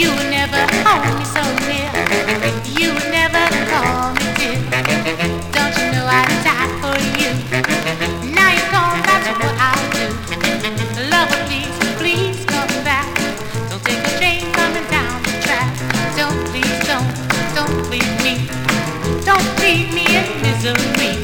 You would never hold me so near. You would never call me dear. Don't you know I'd die for you? Now you're gone, that's what I'll do. Lover, please, please come back. Don't take a train coming down the track. Don't, please, don't leave me. Don't leave me in misery.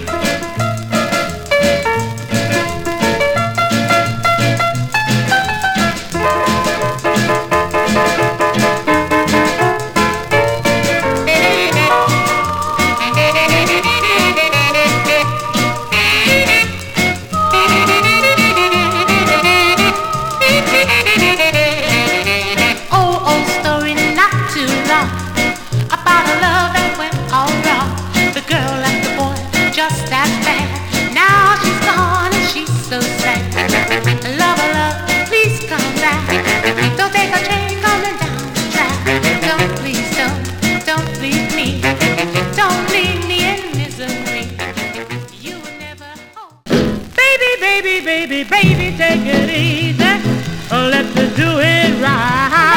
About a love that went all wrong. The girl left the boy just as bad. Now she's gone and she's so sad. Lover, love, please come back. Don't take a train coming down the track. Don't, please, don't leave me. Don't leave me in misery. You will never hold. Baby, baby, baby, baby, take it easy. Let's do it right.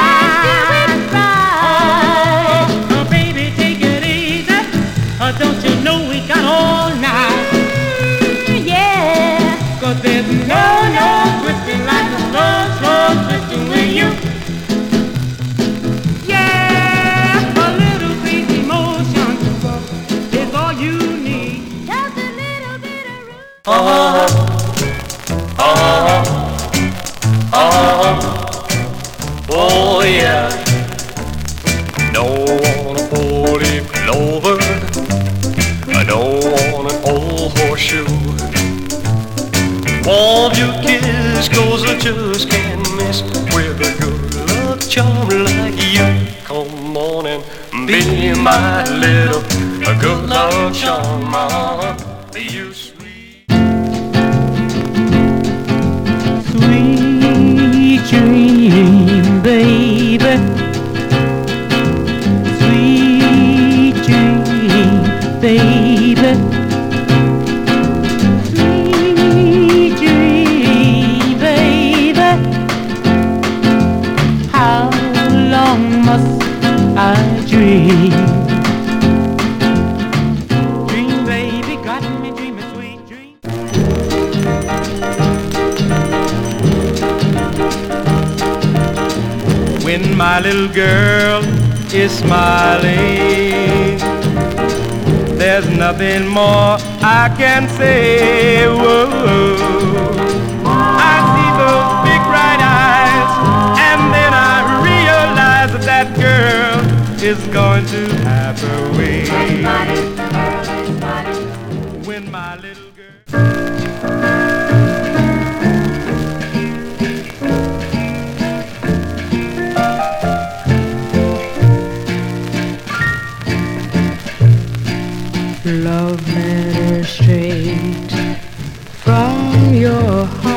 Don't you know we got all night? Yeah. 'Cause there's no twisting like a slow twisting with you. Yeah, a little crazy motion is all you need. Just a little bit of room. Oh yeah. No one a four-leaf clover. I don't want an old horseshoe. Want your kiss 'cause I just can't miss with a good luck charm like you. Come on and be my little good luck charm, you sweet. Sweet dream, baby. Sweet dream, baby. Sweet dream, baby. How long must I dream? Dream, baby, got me dreaming sweet dream. When my little girl is smiling, there's nothing more I can say. Whoa. I see those big bright eyes, and then I realize that that girl is going to have her way. When my little girl love letter straight from your heart.